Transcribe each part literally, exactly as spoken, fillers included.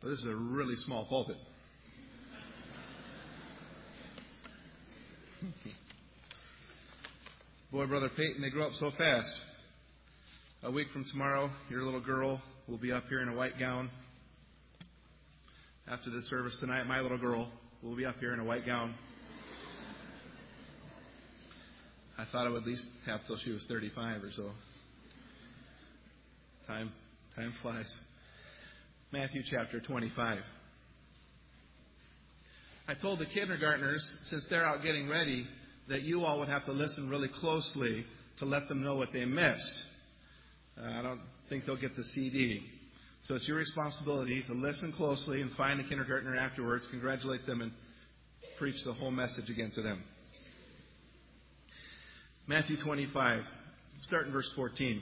Well, this is a really small pulpit. Boy, Brother Peyton, they grow up so fast. A week from tomorrow, your little girl will be up here in a white gown. After this service tonight, my little girl will be up here in a white gown. I thought I would at least have till she was thirty-five or so. Time, time flies. Matthew chapter twenty-five. I told the kindergartners, since they're out getting ready, that you all would have to listen really closely to let them know what they missed. Uh, I don't think they'll get the C D. So it's your responsibility to listen closely and find a kindergartner afterwards, congratulate them, and preach the whole message again to them. Matthew twenty-five, start in verse fourteen.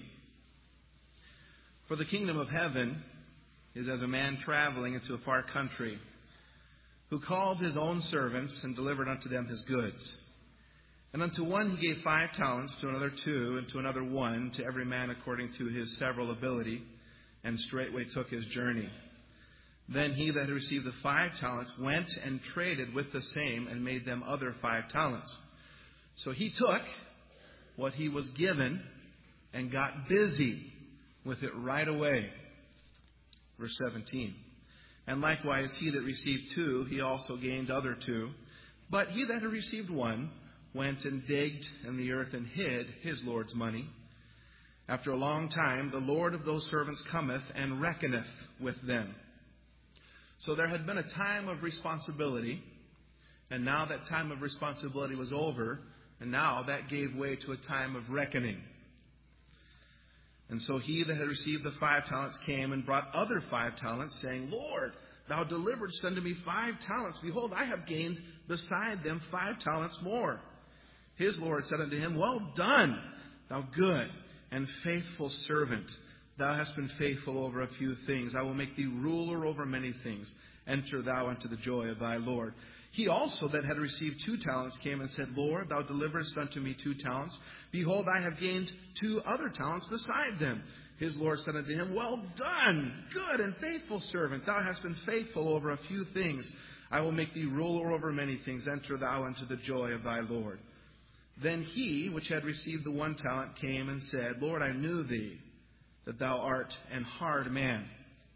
For the kingdom of heaven is as a man traveling into a far country, who called his own servants and delivered unto them his goods. And unto one he gave five talents, to another two, and to another one, to every man according to his several ability, and straightway took his journey. Then he that had received the five talents went and traded with the same, and made them other five talents. So he took what he was given and got busy with it right away. Verse seventeen. And likewise he that received two, he also gained other two. But he that had received one went and digged in the earth and hid his Lord's money. After a long time, the Lord of those servants cometh and reckoneth with them. So there had been a time of responsibility, and now that time of responsibility was over, and now that gave way to a time of reckoning. And so he that had received the five talents came and brought other five talents, saying, Lord, thou deliveredst unto me five talents. Behold, I have gained beside them five talents more. His Lord said unto him, Well done, thou good and faithful servant. Thou hast been faithful over a few things. I will make thee ruler over many things. Enter thou into the joy of thy Lord. He also that had received two talents came and said, Lord, thou deliveredst unto me two talents. Behold, I have gained two other talents beside them. His Lord said unto him, Well done, good and faithful servant. Thou hast been faithful over a few things. I will make thee ruler over many things. Enter thou into the joy of thy Lord. Then he, which had received the one talent, came and said, Lord, I knew thee, that thou art an hard man,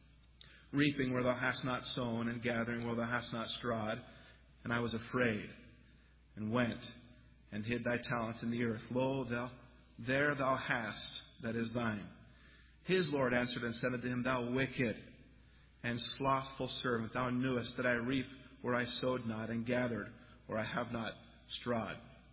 reaping where thou hast not sown, and gathering where thou hast not strawed. And I was afraid, and went, and hid thy talent in the earth. Lo, thou, there thou hast that is thine. His Lord answered and said unto him, Thou wicked and slothful servant, thou knewest that I reap where I sowed not, and gathered where I have not strawed.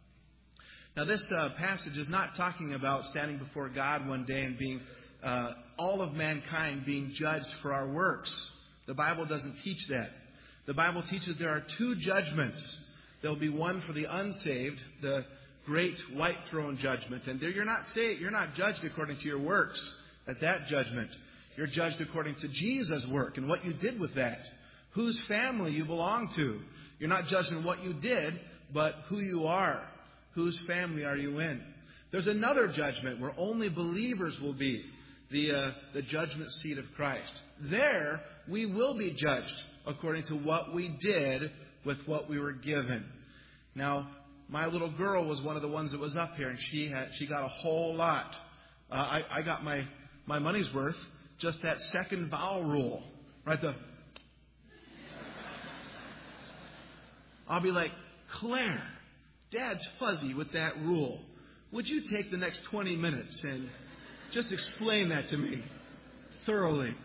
Now this uh, passage is not talking about standing before God one day and being uh, all of mankind being judged for our works. The Bible doesn't teach that. The Bible teaches there are two judgments. There will be one for the unsaved, the great white throne judgment. And there you're not saved, you're not judged according to your works at that judgment. You're judged according to Jesus' work and what you did with that. Whose family you belong to. You're not judged on what you did, but who you are. Whose family are you in? There's another judgment where only believers will be. The, uh, the judgment seat of Christ. There, we will be judged according to what we did with what we were given. Now, my little girl was one of the ones that was up here, and she had she got a whole lot. Uh, I, I got my, my money's worth, just that second vowel rule. Right? The I'll be like, Claire, Dad's fuzzy with that rule. Would you take the next twenty minutes and just explain that to me thoroughly?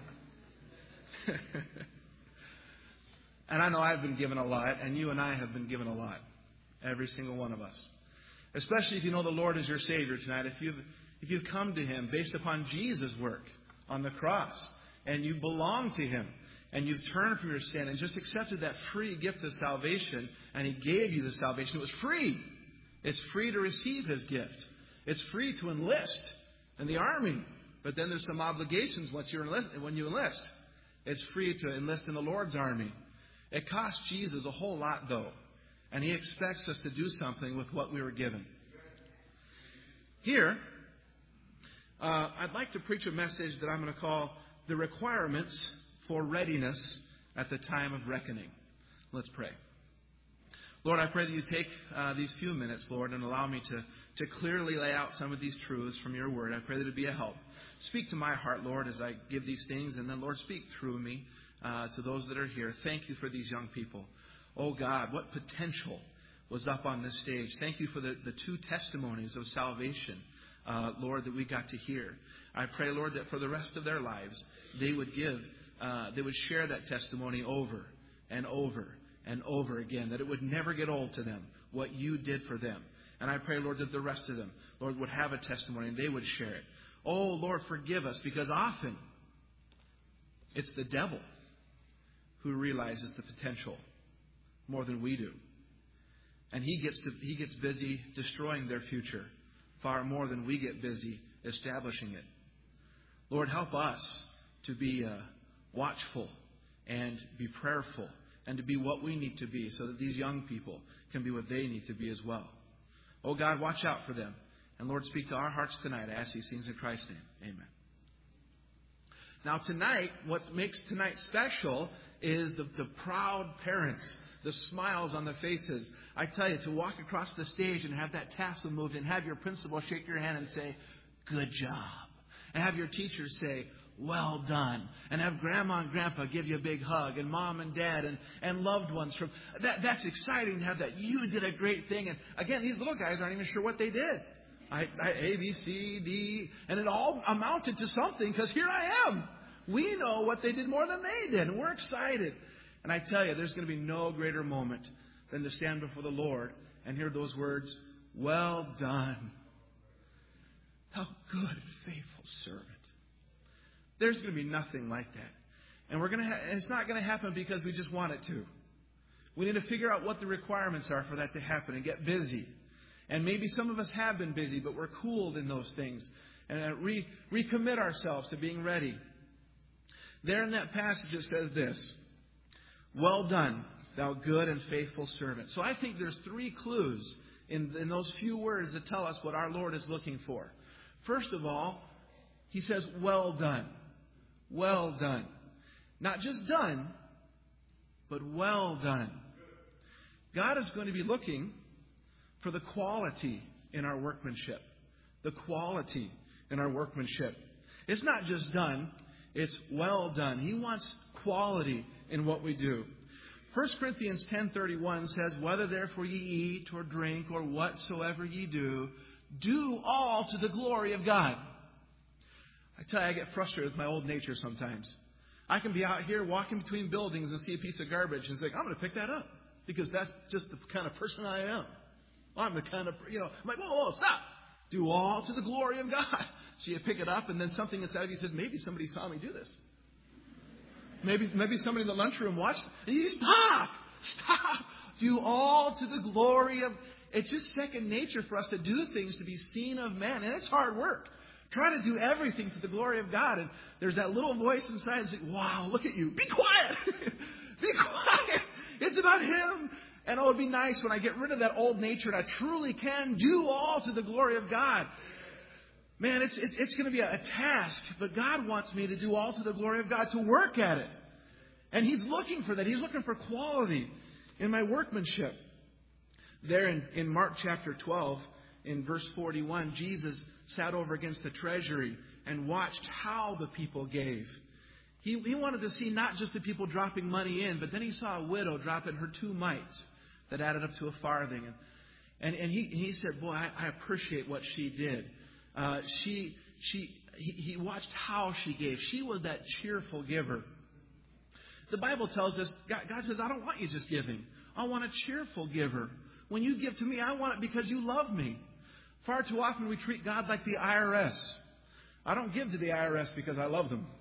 And I know I've been given a lot, and you and I have been given a lot. Every single one of us. Especially if you know the Lord is your Savior tonight. If you've, if you've come to Him based upon Jesus' work on the cross, and you belong to Him, and you've turned from your sin and just accepted that free gift of salvation, and He gave you the salvation. It was free. It's free to receive His gift. It's free to enlist in the army. But then there's some obligations once you're enlist, when you enlist. It's free to enlist in the Lord's army. It cost Jesus a whole lot, though. And He expects us to do something with what we were given. Here, uh, I'd like to preach a message that I'm going to call The Requirements for Readiness at the time of reckoning. Let's pray. Lord, I pray that you take uh, these few minutes, Lord, and allow me to, to clearly lay out some of these truths from your word. I pray that it be a help. Speak to my heart, Lord, as I give these things, and then, Lord, speak through me uh, to those that are here. Thank you for these young people. Oh, God, what potential was up on this stage. Thank you for the, the two testimonies of salvation, uh, Lord, that we got to hear. I pray, Lord, that for the rest of their lives, they would give, uh, they would share that testimony over and over and over again, that it would never get old to them, what you did for them. And I pray, Lord, that the rest of them, Lord, would have a testimony and they would share it. Oh, Lord, forgive us, because often it's the devil who realizes the potential more than we do. And he gets to, he gets busy destroying their future far more than we get busy establishing it. Lord, help us to be uh, watchful and be prayerful and to be what we need to be so that these young people can be what they need to be as well. Oh, God, watch out for them. And Lord, speak to our hearts tonight. I ask these things in Christ's name. Amen. Now, tonight, what makes tonight special is the, the proud parents, the smiles on their faces. I tell you, to walk across the stage and have that tassel moved and have your principal shake your hand and say, good job. And have your teacher say, well done. And have grandma and grandpa give you a big hug, and mom and dad and, and loved ones. From that. That's exciting to have that. You did a great thing. And again, these little guys aren't even sure what they did. I, I, A, B, C, D, and it all amounted to something, because here I am. We know what they did more than they did, and we're excited. And I tell you, there's going to be no greater moment than to stand before the Lord and hear those words, well done, thou good and faithful servant. There's going to be nothing like that. And we're going to ha- and it's not going to happen because we just want it to. We need to figure out what the requirements are for that to happen and get busy. And maybe some of us have been busy, but we're cooled in those things. And re- recommit ourselves to being ready. There in that passage it says this, well done, thou good and faithful servant. So I think there's three clues in, in those few words that tell us what our Lord is looking for. First of all, He says, well done. Well done. Not just done, but well done. God is going to be looking for the quality in our workmanship. The quality in our workmanship. It's not just done, it's well done. He wants quality in what we do. First Corinthians ten thirty-one says, whether therefore ye eat or drink or whatsoever ye do, do all to the glory of God. I tell you, I get frustrated with my old nature sometimes. I can be out here walking between buildings and see a piece of garbage and think, I'm going to pick that up, because that's just the kind of person I am. I'm the kind of, you know, I'm like, whoa, whoa, stop. Do all to the glory of God. So you pick it up, and then something inside of you says, maybe somebody saw me do this. Maybe maybe somebody in the lunchroom watched. And you stop. Stop. Do all to the glory of... It's just second nature for us to do things to be seen of men. And it's hard work. Try to do everything to the glory of God. And there's that little voice inside that's like, wow, look at you. Be quiet. Be quiet. It's about Him. And oh, it would be nice when I get rid of that old nature and I truly can do all to the glory of God. Man, it's it's, it's going to be a, a task, but God wants me to do all to the glory of God, to work at it. And He's looking for that. He's looking for quality in my workmanship. There in, in Mark chapter twelve, in verse forty-one, Jesus sat over against the treasury and watched how the people gave. He, he wanted to see not just the people dropping money in, but then He saw a widow drop in her two mites that added up to a farthing. And, and, and he, he said, boy, I, I appreciate what she did. Uh, she, she, he, he watched how she gave. She was that cheerful giver. The Bible tells us, God, God says, I don't want you just giving. I want a cheerful giver. When you give to me, I want it because you love me. Far too often we treat God like the I R S. I don't give to the I R S because I love them.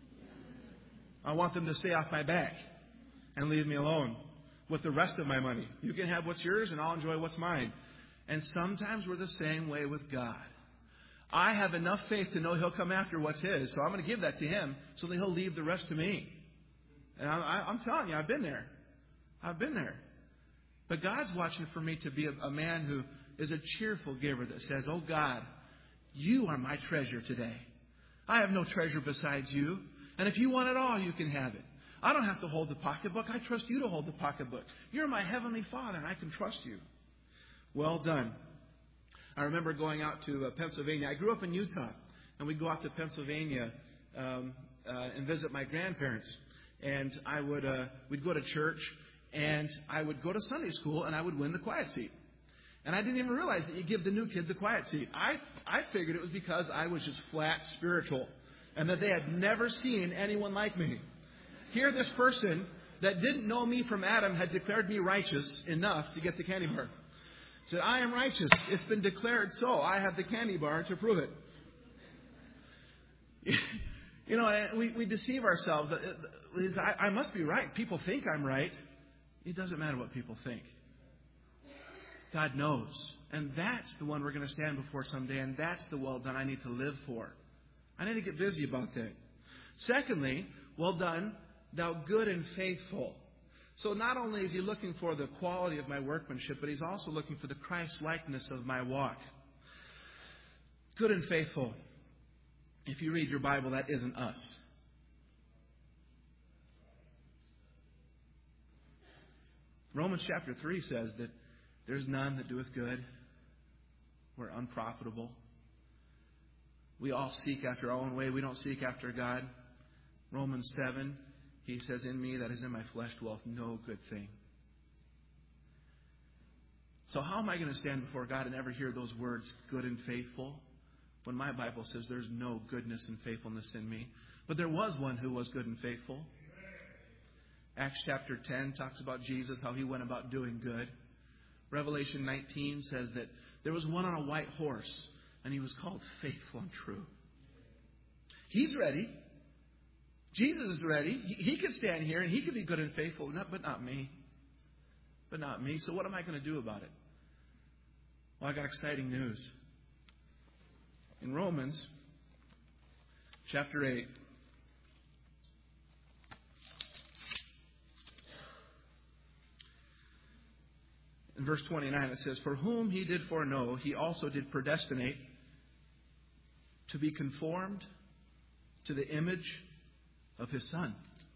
I want them to stay off my back and leave me alone with the rest of my money. You can have what's yours and I'll enjoy what's mine. And sometimes we're the same way with God. I have enough faith to know He'll come after what's His, so I'm going to give that to Him so that He'll leave the rest to me. And I, I, I'm telling you, I've been there. I've been there. But God's watching for me to be a, a man who is a cheerful giver that says, oh God, You are my treasure today. I have no treasure besides You. And if You want it all, You can have it. I don't have to hold the pocketbook. I trust you to hold the pocketbook. You're my heavenly Father, and I can trust you. Well done. I remember going out to uh, Pennsylvania. I grew up in Utah, and we'd go out to Pennsylvania um, uh, and visit my grandparents. And I would uh, we'd go to church, and I would go to Sunday school, and I would win the quiet seat. And I didn't even realize that you give the new kid the quiet seat. I I figured it was because I was just flat spiritual, and that they had never seen anyone like me. Here, this person that didn't know me from Adam had declared me righteous enough to get the candy bar. Said, I am righteous. It's been declared so. I have the candy bar to prove it. You know, we, we deceive ourselves. I, I must be right. People think I'm right. It doesn't matter what people think. God knows. And that's the one we're going to stand before someday. And that's the well done I need to live for. I need to get busy about that. Secondly, well done, thou good and faithful. So not only is he looking for the quality of my workmanship, but he's also looking for the Christ-likeness of my walk. Good and faithful. If you read your Bible, that isn't us. Romans chapter three says that there's none that doeth good. We're unprofitable. We all seek after our own way. We don't seek after God. Romans seven, he says, in me, that is in my flesh, dwelleth no good thing. So how am I going to stand before God and ever hear those words, good and faithful, when my Bible says there's no goodness and faithfulness in me? But there was one who was good and faithful. Acts chapter ten talks about Jesus, how he went about doing good. Revelation nineteen says that there was one on a white horse, and he was called faithful and true. He's ready. Jesus is ready. He, he could stand here and he could be good and faithful, not, but not me. But not me. So what am I going to do about it? Well, I got exciting news. In Romans chapter eight, in verse twenty-nine, it says, for whom he did foreknow, he also did predestinate to be conformed to the image of his Son.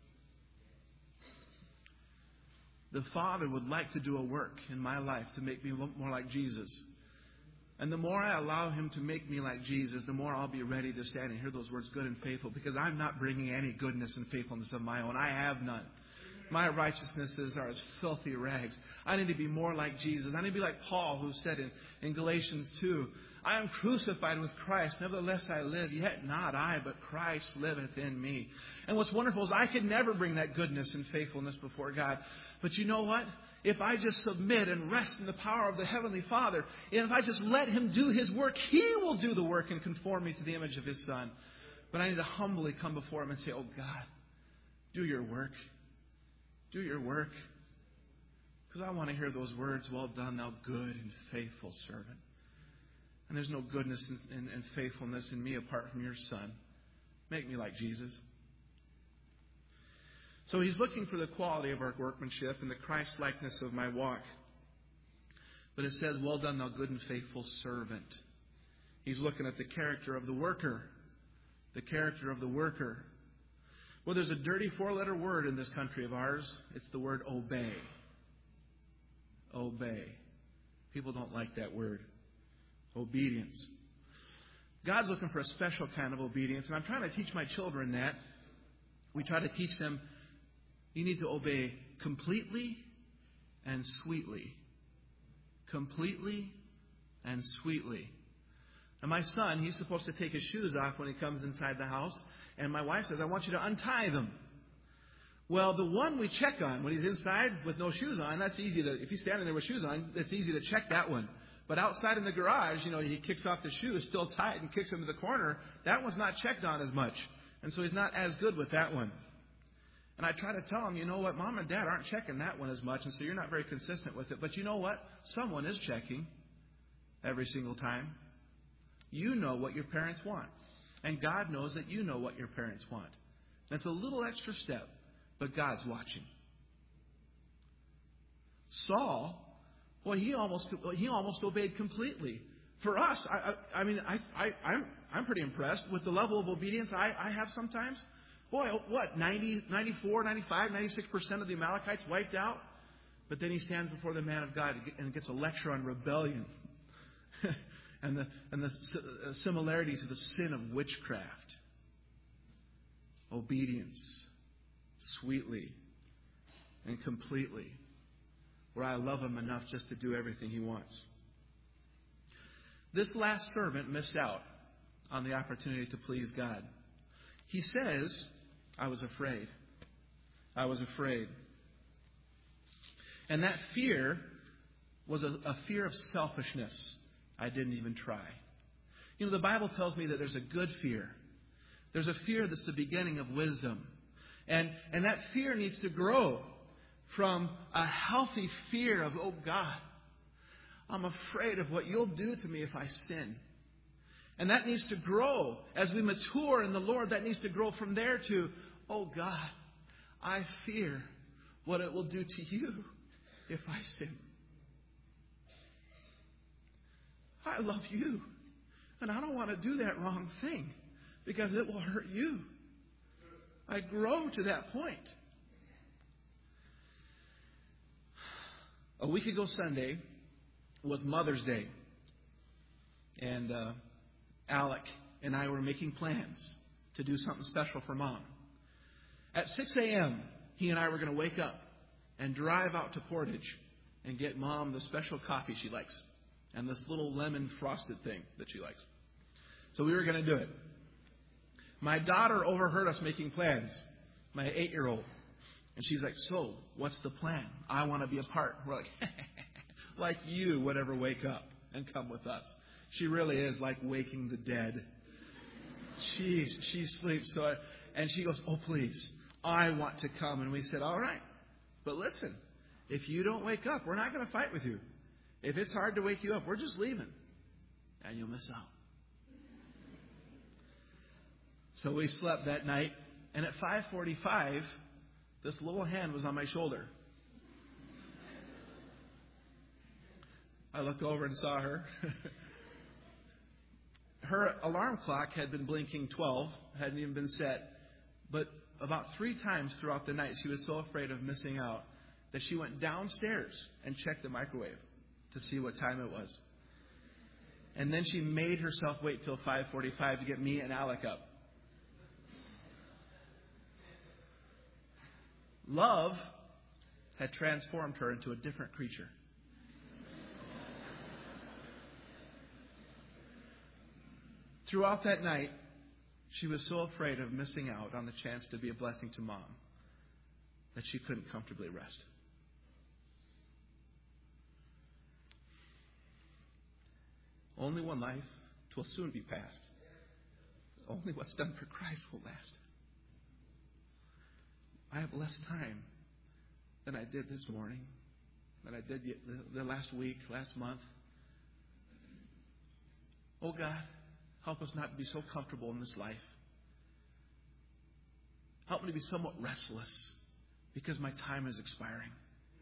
The Father would like to do a work in my life to make me look more like Jesus. And the more I allow him to make me like Jesus, the more I'll be ready to stand and hear those words, good and faithful, because I'm not bringing any goodness and faithfulness of my own. I have none. My righteousnesses are as filthy rags. I need to be more like Jesus. I need to be like Paul, who said in, in Galatians two, I am crucified with Christ. Nevertheless I live, yet not I, but Christ liveth in me. And what's wonderful is I could never bring that goodness and faithfulness before God. But you know what? If I just submit and rest in the power of the Heavenly Father, and if I just let him do his work, he will do the work and conform me to the image of his Son. But I need to humbly come before him and say, oh God, do your work. Do your work. Because I want to hear those words, well done, thou good and faithful servant. And there's no goodness and, and, and faithfulness in me apart from your Son. Make me like Jesus. So he's looking for the quality of our workmanship and the Christ-likeness of my walk. But it says, well done, thou good and faithful servant. He's looking at the character of the worker. The character of the worker. Well, there's a dirty four-letter word in this country of ours. It's the word obey. Obey. People don't like that word. Obedience. God's looking for a special kind of obedience, and I'm trying to teach my children that. We try to teach them, you need to obey completely and sweetly. Completely and sweetly. And my son, he's supposed to take his shoes off when he comes inside the house. And my wife says, I want you to untie them. Well, the one we check on when he's inside with no shoes on, that's easy to, if he's standing there with shoes on, it's easy to check that one. But outside in the garage, you know, he kicks off the shoes, still tight, and kicks him to the corner. That one's not checked on as much. And so he's not as good with that one. And I try to tell him, you know what, Mom and Dad aren't checking that one as much, and so you're not very consistent with it. But you know what? Someone is checking every single time. You know what your parents want. And God knows that you know what your parents want. That's a little extra step, but God's watching. Saul, well, he almost he almost obeyed completely. For us, I, I, I mean, I, I, I'm I'm pretty impressed with the level of obedience I, I have sometimes. Boy, what, ninety, ninety-four, ninety-five, ninety-six percent of the Amalekites wiped out? But then he stands before the man of God and gets a lecture on rebellion and the, and the similarity to the sin of witchcraft. Obedience, sweetly and completely, where I love him enough just to do everything he wants. This last servant missed out on the opportunity to please God. He says, I was afraid. I was afraid. And that fear was a, a fear of selfishness. I didn't even try. You know, the Bible tells me that there's a good fear. There's a fear that's the beginning of wisdom. And, and that fear needs to grow from a healthy fear of, oh God, I'm afraid of what you'll do to me if I sin. And that needs to grow as we mature in the Lord. That needs to grow from there to, oh God, I fear what it will do to you if I sin. I love you. And I don't want to do that wrong thing because it will hurt you. I grow to that point. A week ago Sunday was Mother's Day. And uh, Alec and I were making plans to do something special for Mom. At six a.m., he and I were going to wake up and drive out to Portage and get Mom the special coffee she likes and this little lemon frosted thing that she likes. So we were going to do it. My daughter overheard us making plans, my eight-year-old. And she's like, so, what's the plan? I want to be a part. We're like, like you would ever wake up and come with us. She really is like waking the dead. She's, she sleeps. So, I, and she goes, oh, please, I want to come. And we said, all right. But listen, if you don't wake up, we're not going to fight with you. If it's hard to wake you up, we're just leaving. And you'll miss out. So we slept that night. And at five forty-five, this little hand was on my shoulder. I looked over and saw her. Her alarm clock had been blinking twelve, hadn't even been set. But about three times throughout the night, she was so afraid of missing out that she went downstairs and checked the microwave to see what time it was. And then she made herself wait till five forty-five to get me and Alec up. Love had transformed her into a different creature. Throughout that night, she was so afraid of missing out on the chance to be a blessing to Mom that she couldn't comfortably rest. Only one life, 'twill soon be past. Only what's done for Christ will last. I have less time than I did this morning, than I did the last week, last month. Oh God, help us not to be so comfortable in this life. Help me to be somewhat restless because my time is expiring.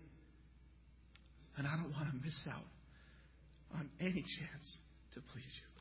And I don't want to miss out on any chance to please you.